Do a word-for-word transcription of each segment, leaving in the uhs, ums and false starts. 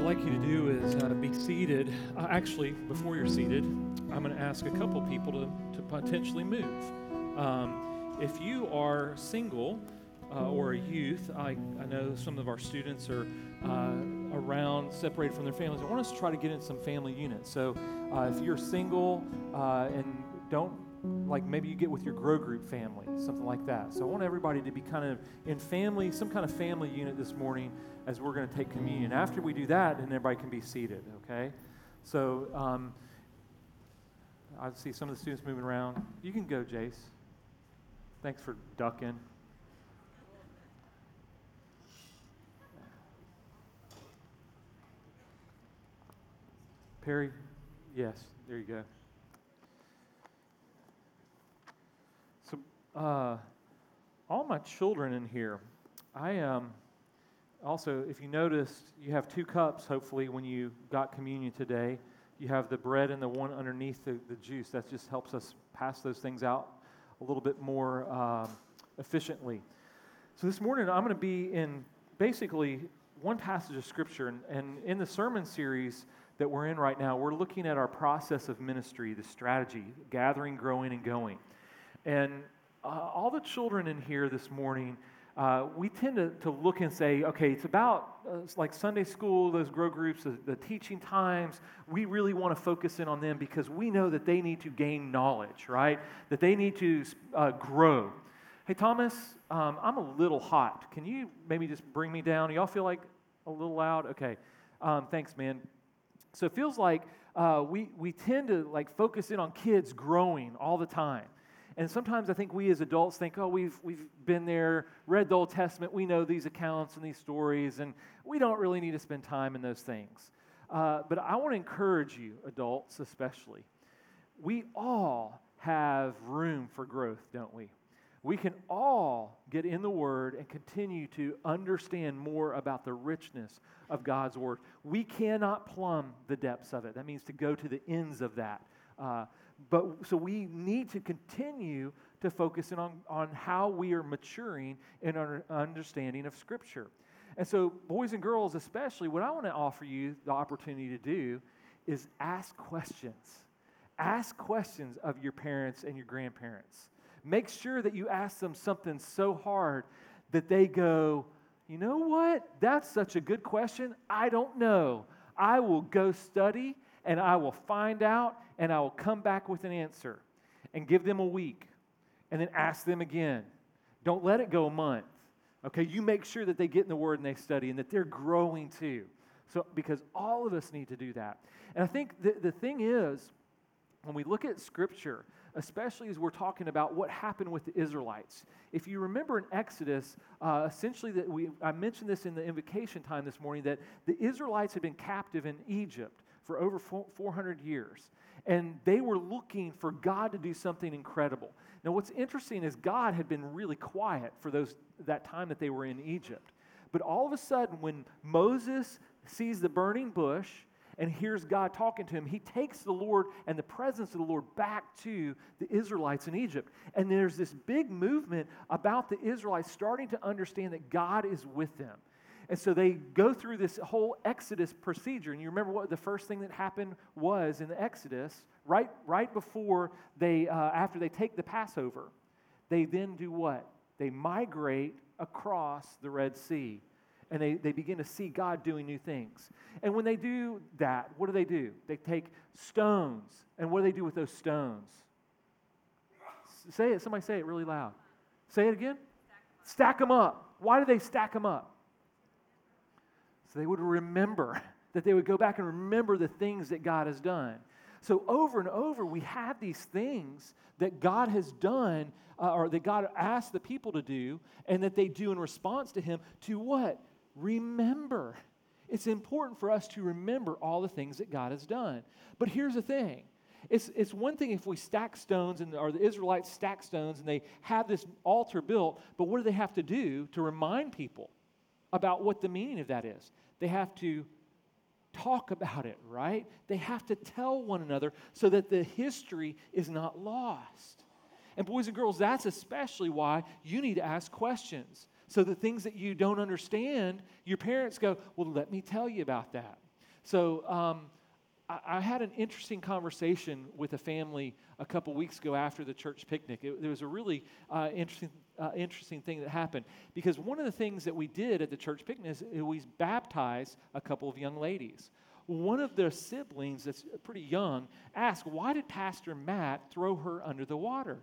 like you to do is uh, be seated. Uh, actually, before you're seated, I'm going to ask a couple people to, to potentially move. Um, if you are single uh, or a youth, I, I know some of our students are uh, around, separated from their families. I want us to try to get in some family units. So uh, if you're single uh, and don't, like maybe you get with your grow group family, something like that. So I want everybody to be kind of in family, some kind of family unit this morning as we're going to take communion. After we do that, then everybody can be seated, okay? So um, I see some of the students moving around. You can go, Jace. Thanks for ducking. Perry, yes, there you go. So, uh, all my children in here, I um, also, if you noticed, you have two cups, hopefully, when you got communion today. You have the bread and the one underneath the, the juice. That just helps us pass those things out a little bit more um, efficiently. So this morning, I'm going to be in basically one passage of Scripture, and, and in the sermon series that we're in right now, we're looking at our process of ministry, the strategy, gathering, growing, and going. And uh, all the children in here this morning, uh, we tend to, to look and say, okay, it's about uh, it's like Sunday school, those grow groups, the, the teaching times. We really want to focus in on them because we know that they need to gain knowledge, right? That they need to uh, grow. Hey, Thomas, um, I'm a little hot. Can you maybe just bring me down? Y'all feel like a little loud? Okay. Um, thanks, man. So it feels like uh, we, we tend to like focus in on kids growing all the time. And sometimes I think we as adults think, oh, we've we've been there, read the Old Testament, we know these accounts and these stories, and we don't really need to spend time in those things. Uh, but I want to encourage you, adults especially, we all have room for growth, don't we? We can all get in the Word and continue to understand more about the richness of God's Word. We cannot plumb the depths of it. That means to go to the ends of that. Uh, but so we need to continue to focus in on, on how we are maturing in our understanding of Scripture. And so, boys and girls especially, what I want to offer you the opportunity to do is ask questions. Ask questions of your parents and your grandparents. Make sure that you ask them something so hard that they go, you know what? That's such a good question. I don't know. I will go study and I will find out and I will come back with an answer. And give them a week and then ask them again. Don't let it go a month. Okay, you make sure that they get in the Word and they study and that they're growing too. So, because all of us need to do that. And I think the, the thing is, when we look at Scripture, especially as we're talking about what happened with the Israelites. If you remember in Exodus, uh, essentially that we I mentioned this in the invocation time this morning, that the Israelites had been captive in Egypt for over four hundred years. And they were looking for God to do something incredible. Now what's interesting is God had been really quiet for those that time that they were in Egypt. But all of a sudden when Moses sees the burning bush and hears God talking to him, he takes the Lord and the presence of the Lord back to the Israelites in Egypt. And there's this big movement about the Israelites starting to understand that God is with them. And so they go through this whole Exodus procedure. And you remember what the first thing that happened was in the Exodus, right, right before they, uh, after they take the Passover, they then do what? They migrate across the Red Sea. And they, they begin to see God doing new things. And when they do that, what do they do? They take stones. And what do they do with those stones? S- say it. Somebody say it really loud. Say it again. Stack them up. Why do they stack them up? So they would remember, that they would go back and remember the things that God has done. So over and over, we have these things that God has done, uh, or that God asked the people to do, and that they do in response to Him to what? Remember. It's important for us to remember all the things that God has done. But here's the thing. It's, it's one thing if we stack stones, and or the Israelites stack stones, and they have this altar built, but what do they have to do to remind people about what the meaning of that is? They have to talk about it, right? They have to tell one another so that the history is not lost. And boys and girls, that's especially why you need to ask questions. So the things that you don't understand, your parents go, well, let me tell you about that. So um, I, I had an interesting conversation with a family a couple weeks ago after the church picnic. It, there was a really uh, interesting uh, interesting thing that happened, because one of the things that we did at the church picnic is we baptized a couple of young ladies. One of their siblings, that's pretty young, asked, why did Pastor Matt throw her under the water?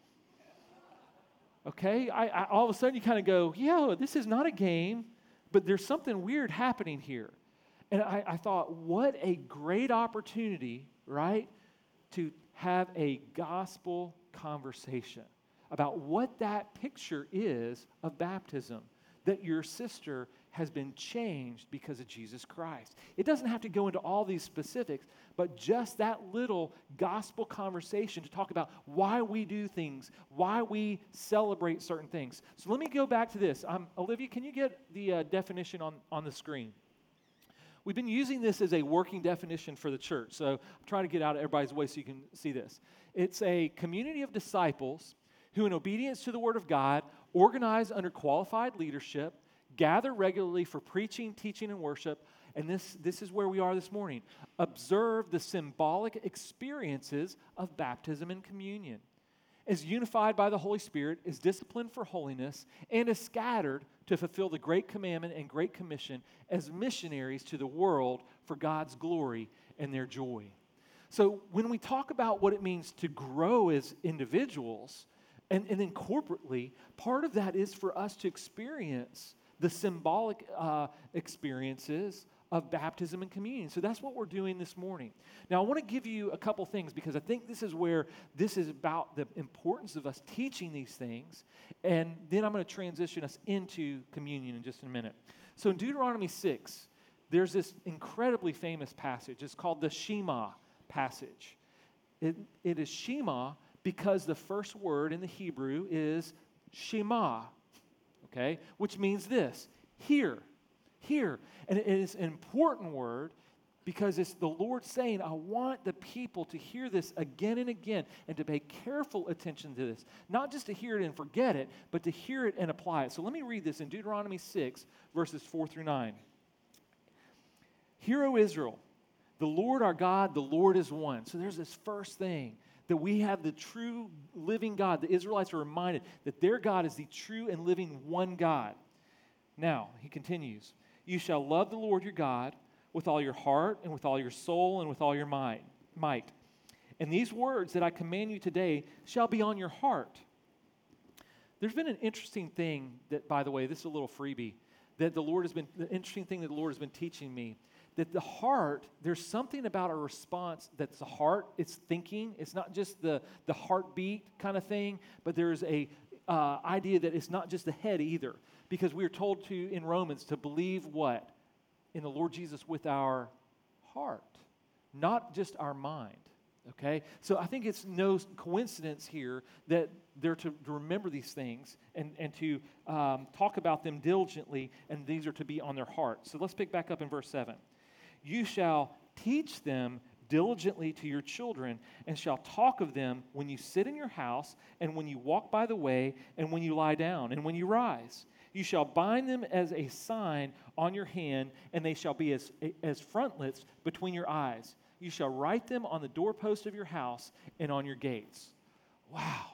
Okay, I, I, all of a sudden you kind of go, yeah, this is not a game, but there's something weird happening here. And I, I thought, what a great opportunity, right, to have a gospel conversation about what that picture is of baptism, that your sister has been changed because of Jesus Christ. It doesn't have to go into all these specifics, but just that little gospel conversation to talk about why we do things, why we celebrate certain things. So let me go back to this. Um, Olivia, can you get the uh, definition on, on the screen? We've been using this as a working definition for the church, so I'm trying to get out of everybody's way so you can see this. It's a community of disciples who, in obedience to the Word of God, organize under qualified leadership, gather regularly for preaching, teaching, and worship, and this, this is where we are this morning. Observe the symbolic experiences of baptism and communion. Is unified by the Holy Spirit, is disciplined for holiness, and is scattered to fulfill the Great Commandment and Great Commission as missionaries to the world for God's glory and their joy. So when we talk about what it means to grow as individuals, and, and then corporately, part of that is for us to experience the symbolic uh, experiences of baptism and communion. So that's what we're doing this morning. Now, I want to give you a couple things, because I think this is where this is about the importance of us teaching these things, and then I'm going to transition us into communion in just a minute. So in Deuteronomy six, there's this incredibly famous passage. It's called the Shema passage. It, it is Shema because the first word in the Hebrew is Shema, okay, which means this: hear, hear. And it is an important word because it's the Lord saying, I want the people to hear this again and again and to pay careful attention to this. Not just to hear it and forget it, but to hear it and apply it. So let me read this in Deuteronomy six, verses four through nine. Hear, O Israel, the Lord our God, the Lord is one. So there's this first thing, that we have the true living God. The Israelites are reminded that their God is the true and living one God. Now, he continues, you shall love the Lord your God with all your heart and with all your soul and with all your might. might. And these words that I command you today shall be on your heart. There's been an interesting thing that, by the way, this is a little freebie, that the Lord has been, the interesting thing that the Lord has been teaching me, that the heart, there's something about a response that's the heart, it's thinking, it's not just the, the heartbeat kind of thing, but there's a uh, idea that it's not just the head either, because we are told to, in Romans, to believe what? In the Lord Jesus with our heart, not just our mind, okay? So I think it's no coincidence here that they're to, to remember these things and, and to um, talk about them diligently, and these are to be on their heart. So let's pick back up in verse seven. You shall teach them diligently to your children, and shall talk of them when you sit in your house, and when you walk by the way, and when you lie down, and when you rise. You shall bind them as a sign on your hand, and they shall be as, as frontlets between your eyes. You shall write them on the doorpost of your house and on your gates. Wow.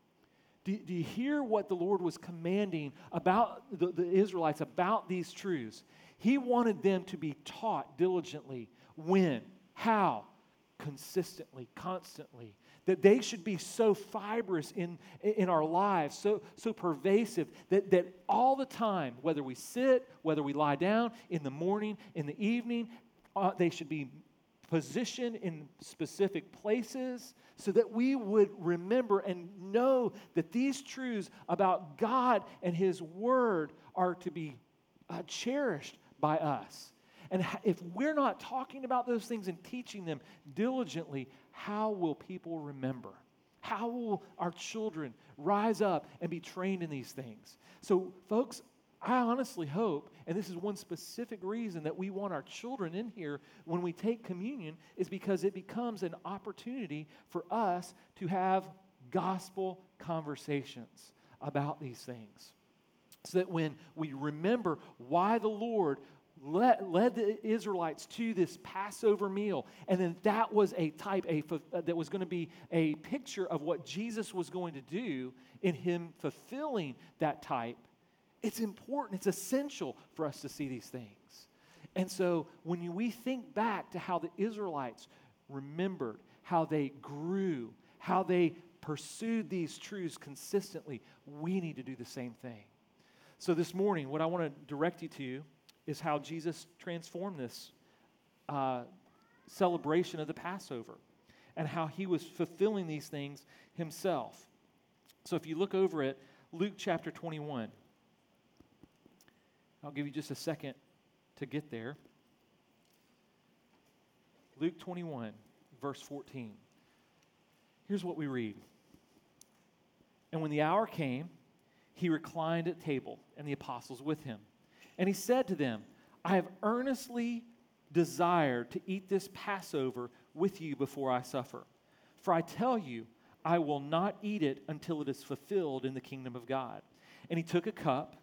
Do, do you hear what the Lord was commanding about the, the Israelites, about these truths? He wanted them to be taught diligently. When? How? Consistently, constantly. That they should be so fibrous in, in our lives, so, so pervasive, that, that all the time, whether we sit, whether we lie down, in the morning, in the evening, uh, they should be positioned in specific places so that we would remember and know that these truths about God and His Word are to be uh, cherished by us. And if we're not talking about those things and teaching them diligently, how will people remember? How will our children rise up and be trained in these things? So, folks, I honestly hope, and this is one specific reason that we want our children in here when we take communion, is because it becomes an opportunity for us to have gospel conversations about these things. So that when we remember why the Lord led, led the Israelites to this Passover meal. And then that was a type, a, uh, that was going to be a picture of what Jesus was going to do in him fulfilling that type. It's important, it's essential for us to see these things. And so when you, we think back to how the Israelites remembered, how they grew, how they pursued these truths consistently, we need to do the same thing. So this morning, what I want to direct you to is how Jesus transformed this uh, celebration of the Passover and how he was fulfilling these things himself. So if you look over at Luke chapter twenty-one, I'll give you just a second to get there. Luke twenty-one, verse fourteen. Here's what we read. And when the hour came, he reclined at table, and the apostles with him. And he said to them, I have earnestly desired to eat this Passover with you before I suffer. For I tell you, I will not eat it until it is fulfilled in the kingdom of God. And he took a cup,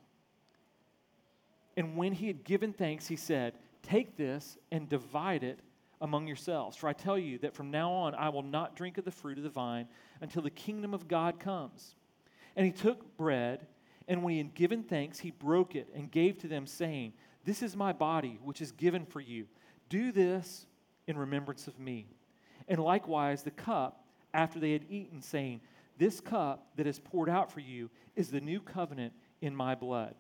and when he had given thanks, he said, take this and divide it among yourselves. For I tell you that from now on I will not drink of the fruit of the vine until the kingdom of God comes. And he took bread, and when he had given thanks, he broke it and gave to them, saying, this is my body, which is given for you. Do this in remembrance of me. And likewise the cup, after they had eaten, saying, this cup that is poured out for you is the new covenant in my blood.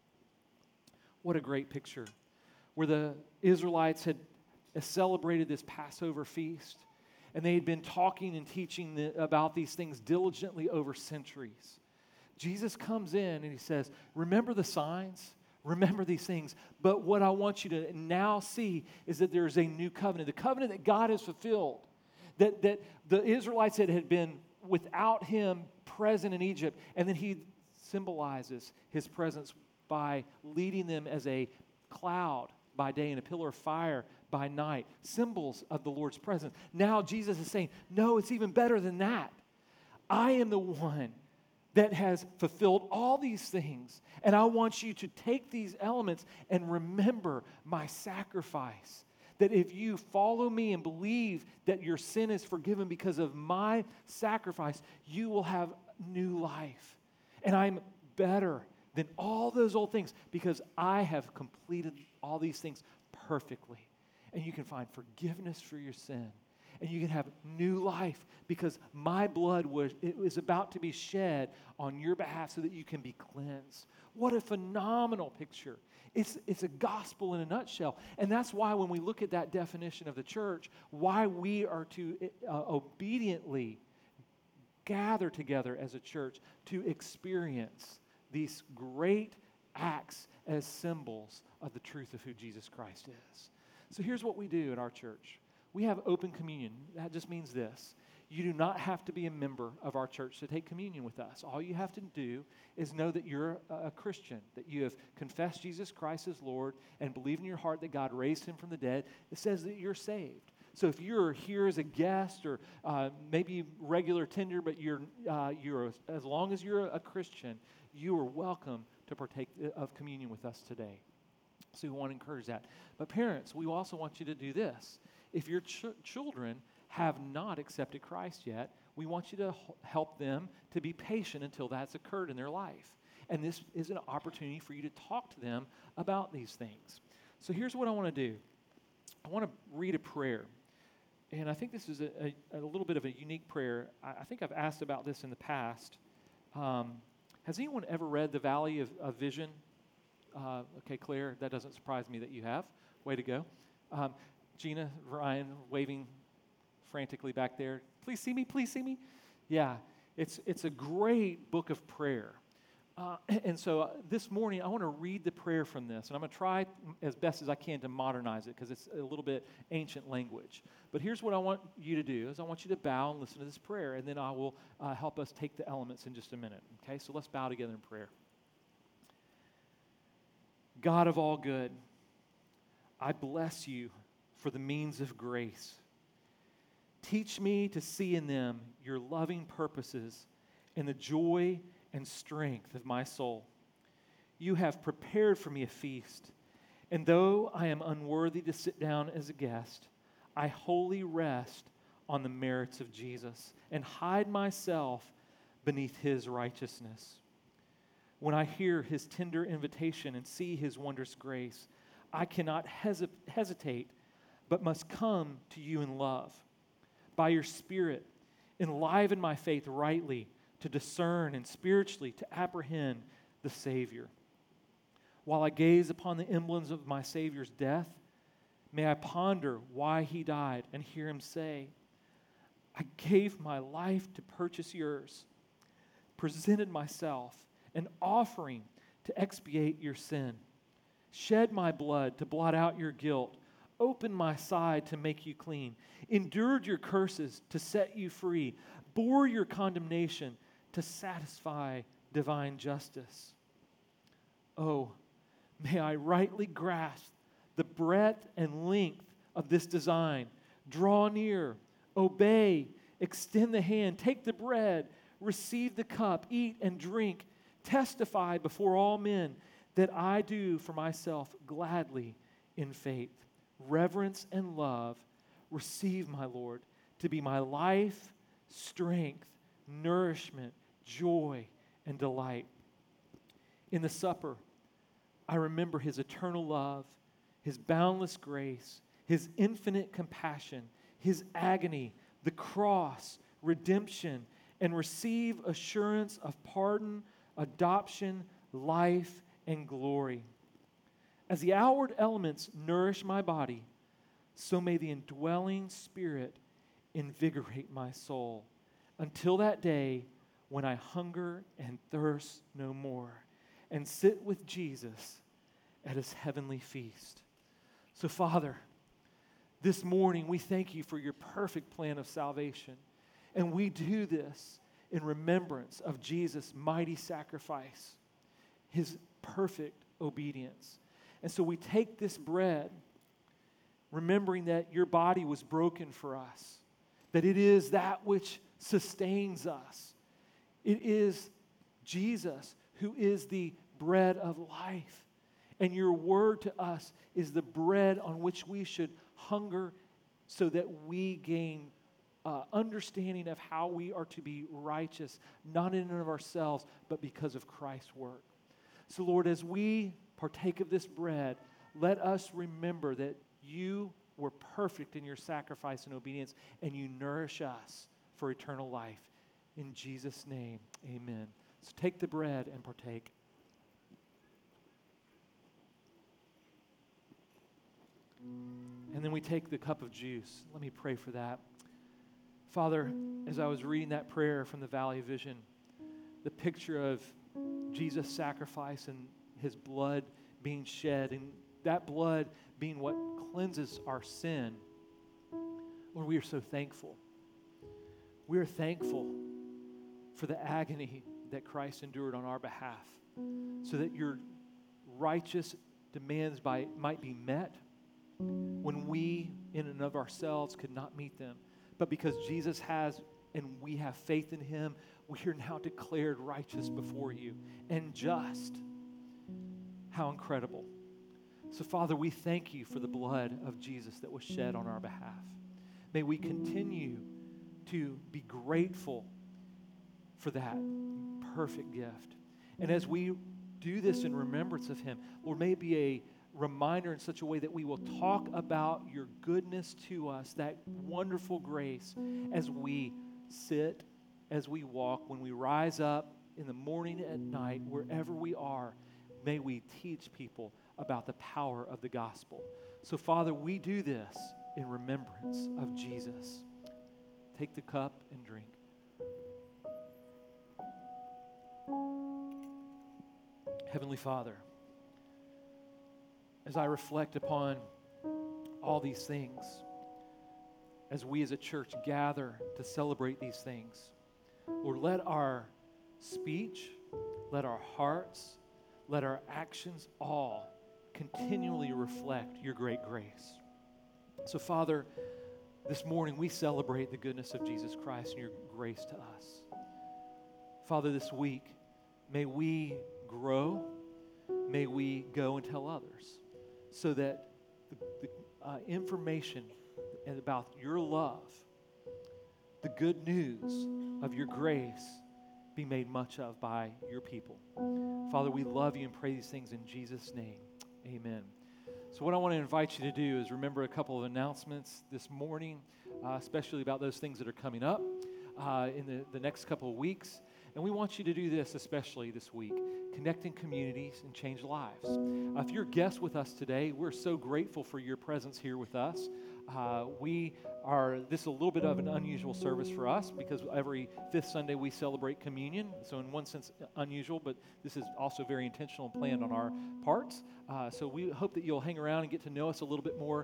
What a great picture. Where the Israelites had celebrated this Passover feast, and they had been talking and teaching the, about these things diligently over centuries. Jesus comes in and he says, remember the signs, remember these things, but what I want you to now see is that there is a new covenant, the covenant that God has fulfilled, that, that the Israelites had, had been without him present in Egypt, and then he symbolizes his presence by leading them as a cloud by day and a pillar of fire by night, symbols of the Lord's presence. Now Jesus is saying, no, it's even better than that. I am the one that has fulfilled all these things, and I want you to take these elements and remember my sacrifice. That if you follow me and believe that your sin is forgiven because of my sacrifice, you will have new life. And I'm better than all those old things because I have completed all these things perfectly. And you can find forgiveness for your sin. And you can have new life because my blood was, it was about to be shed on your behalf so that you can be cleansed. What a phenomenal picture. It's, it's a gospel in a nutshell. And that's why when we look at that definition of the church, why we are to uh, obediently gather together as a church to experience these great acts as symbols of the truth of who Jesus Christ is. So here's what we do at our church. We have open communion. That just means this. You do not have to be a member of our church to take communion with us. All you have to do is know that you're a, a Christian, that you have confessed Jesus Christ as Lord and believe in your heart that God raised him from the dead. It says that you're saved. So if you're here as a guest or uh, maybe regular tender, but you're, uh, you're as long as you're a Christian, you are welcome to partake of communion with us today. So we want to encourage that. But parents, we also want you to do this. If your ch- children have not accepted Christ yet, we want you to h- help them to be patient until that's occurred in their life. And this is an opportunity for you to talk to them about these things. So here's what I want to do. I want to read a prayer. And I think this is a, a, a little bit of a unique prayer. I, I think I've asked about this in the past. Um, has anyone ever read The Valley of, of Vision? Uh, okay, Claire, that doesn't surprise me that you have. Way to go. Um, Gina, Ryan, waving frantically back there. Please see me, please see me. Yeah, it's it's a great book of prayer. Uh, and so uh, this morning, I want to read the prayer from this. And I'm going to try as best as I can to modernize it because it's a little bit ancient language. But here's what I want you to do is I want you to bow and listen to this prayer. And then I will uh, help us take the elements in just a minute. Okay, so let's bow together in prayer. God of all good, I bless you for the means of grace. Teach me to see in them your loving purposes and the joy and strength of my soul. You have prepared for me a feast, And though I am unworthy to sit down as a guest, I wholly rest on the merits of Jesus and hide myself beneath his righteousness. When I hear his tender invitation and see his wondrous grace, I cannot hesi- hesitate, but must come to you in love. By your Spirit, enliven my faith rightly to discern and spiritually to apprehend the Savior. While I gaze upon the emblems of my Savior's death, may I ponder why he died and hear him say, I gave my life to purchase yours, presented myself an offering to expiate your sin, shed my blood to blot out your guilt, opened my side to make you clean, endured your curses to set you free, bore your condemnation to satisfy divine justice. Oh, may I rightly grasp the breadth and length of this design. Draw near, obey, extend the hand, take the bread, receive the cup, eat and drink, testify before all men that I do for myself gladly in faith, reverence and love. Receive, my Lord, to be my life, strength, nourishment, joy, and delight. In the supper, I remember his eternal love, his boundless grace, his infinite compassion, his agony, the cross, redemption, and receive assurance of pardon, adoption, life, and glory. As the outward elements nourish my body, so may the indwelling Spirit invigorate my soul until that day when I hunger and thirst no more and sit with Jesus at his heavenly feast. So, Father, this morning we thank you for your perfect plan of salvation. And we do this in remembrance of Jesus' mighty sacrifice, his perfect obedience. And so we take this bread, remembering that your body was broken for us, that it is that which sustains us. It is Jesus who is the bread of life. And your word to us is the bread on which we should hunger so that we gain uh, understanding of how we are to be righteous, not in and of ourselves, but because of Christ's work. So, Lord, as we partake of this bread, let us remember that you were perfect in your sacrifice and obedience, and you nourish us for eternal life. In Jesus' name, amen. So take the bread and partake. And then we take the cup of juice. Let me pray for that. Father, as I was reading that prayer from the Valley of Vision, the picture of Jesus' sacrifice and his blood being shed, and that blood being what cleanses our sin, Lord, we are so thankful. We are thankful for the agony that Christ endured on our behalf so that your righteous demands by, might be met when we in and of ourselves could not meet them. But because Jesus has and we have faith in him, we are now declared righteous before you and just. How incredible. So, Father, we thank you for the blood of Jesus that was shed on our behalf. May we continue to be grateful for that perfect gift. And as we do this in remembrance of him, Lord, may it be a reminder in such a way that we will talk about your goodness to us, that wonderful grace, as we sit, as we walk, when we rise up in the morning, at night, wherever we are. May we teach people about the power of the gospel. So, Father, we do this in remembrance of Jesus. Take the cup and drink. Heavenly Father, as I reflect upon all these things, as we as a church gather to celebrate these things, Lord, let our speech, let our hearts, let our actions all continually reflect your great grace. So, Father, this morning we celebrate the goodness of Jesus Christ and your grace to us. Father, this week, may we grow, may we go and tell others. so that the, the uh, information about your love, the good news of your grace, be made much of by your people. Father, we love you and pray these things in Jesus' name. Amen. So what I want to invite you to do is remember a couple of announcements this morning, uh, especially about those things that are coming up uh, in the, the next couple of weeks. And we want you to do this, especially this week, connecting communities and change lives. Uh, if you're a guest with us today, we're so grateful for your presence here with us. Uh, we are, this is a little bit of an unusual service for us because every fifth Sunday we celebrate communion. So in one sense, unusual, but this is also very intentional and planned on our parts. Uh, so we hope that you'll hang around and get to know us a little bit more